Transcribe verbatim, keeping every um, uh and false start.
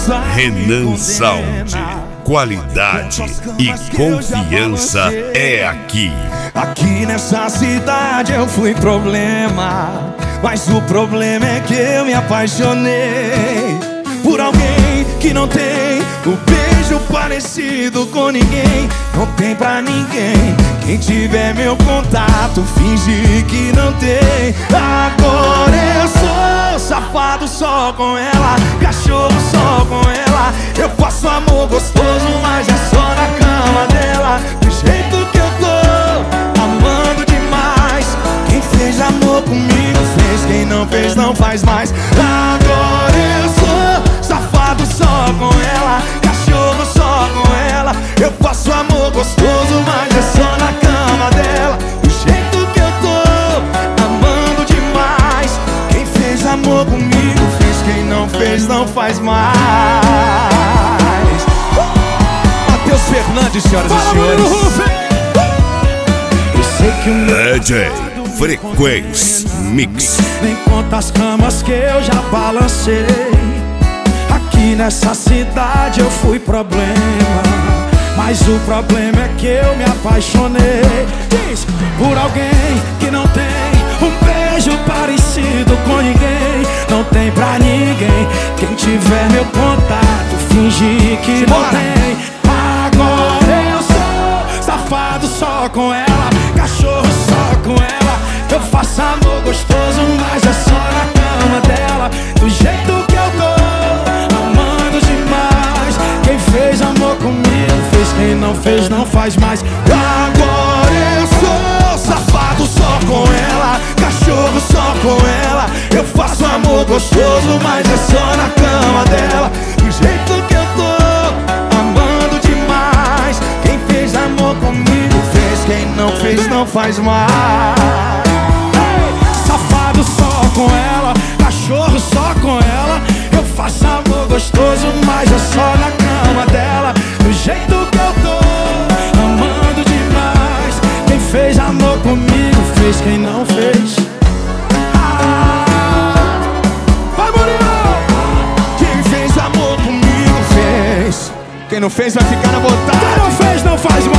Renan Sound, qualidade e confiança é aqui. Aqui nessa cidade eu fui problema, mas o problema é que eu me apaixonei por alguém que não tem um beijo parecido com ninguém. Não tem pra ninguém. Quem tiver meu contato, finge que não tem. Agora eu sou safado só com ela, cachorro só com ela. Eu faço amor gostoso, mas é só na cama dela. Do jeito que eu tô, amando demais. Quem fez amor comigo fez, quem não fez não faz mais. Agora eu sou safado só com ela, cachorro só com ela. Eu faço amor gostoso, mas é só na cama dela. Do jeito que eu tô, amando demais. Quem fez amor comigo fez, quem não fez não faz mais. Matheus Fernandes, senhoras e senhores. Eu sei que o meu D J Frequência Mix. nem conta as camas que eu já balancei. Aqui nessa cidade eu fui problema, mas o problema é que eu me apaixonei. Diz, por alguém que não tem um beijo parecido com ninguém. Não tem pra ninguém. Quem tiver meu contato, finge que não tem. Agora eu sou safado só com ela, cachorro só com ela. Eu faço amor gostoso, mas é só na cama dela. Do jeito que eu tô, amando demais. Quem fez amor comigo fez, quem não fez não faz mais. Agora eu sou safado só com ela, cachorro só com ela. Eu faço amor gostoso, mas é só na cama dela. Do jeito que eu tô, amando demais. Quem fez amor comigo fez, quem não fez não faz mais. Safado só com ela, cachorro só com ela. Eu faço amor gostoso, mas é só na cama dela. Do jeito que eu tô, amando demais. Quem fez amor comigo fez, quem não fez. Ah, vai, Murilo! Quem fez amor comigo fez, quem não fez vai ficar na botada. Quem não fez não faz mais.